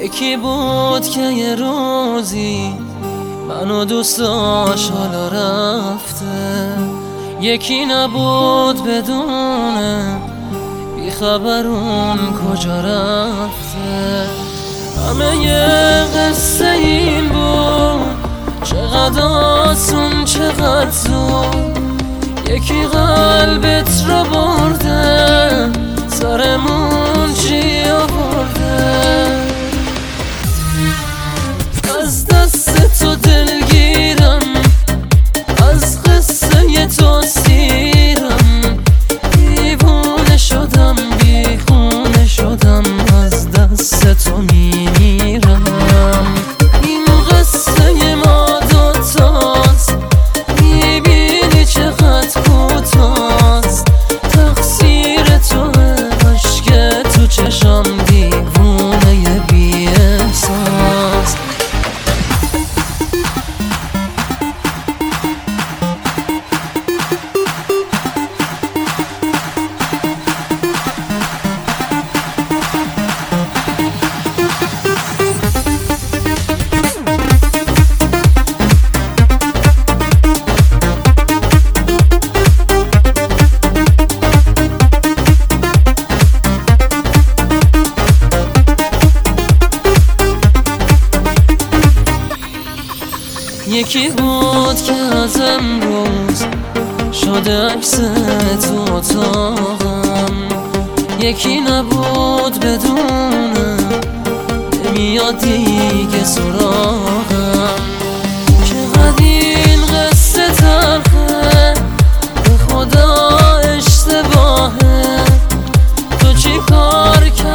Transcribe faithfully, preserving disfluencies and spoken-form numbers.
یکی بود که یه روزی منو دوست داشت حالا رفته، یکی نبود بدونه بی خبر اون کجا رفته. همه یه قصه این بود، چقدر آسون چقدر زود، یکی قلبت رو برده سرمون چی آورده. از دست تو دلگیرم، از قصه تو سیرم، دیوونه شدم بیخونه شدم، از دست تو میمیرم. این قصه ما دوتاست، میبینی چقدر کوتاست، تقصیر توه عشق تو چشم دیوونه بی احساس. یکی بود که از امروز شده عکس تو اتاقم، یکی نبود بدونه نمیاد دیگه سراغم. چقدر این قصه تلخه، به خدا اشتباهه، تو چی کار کردی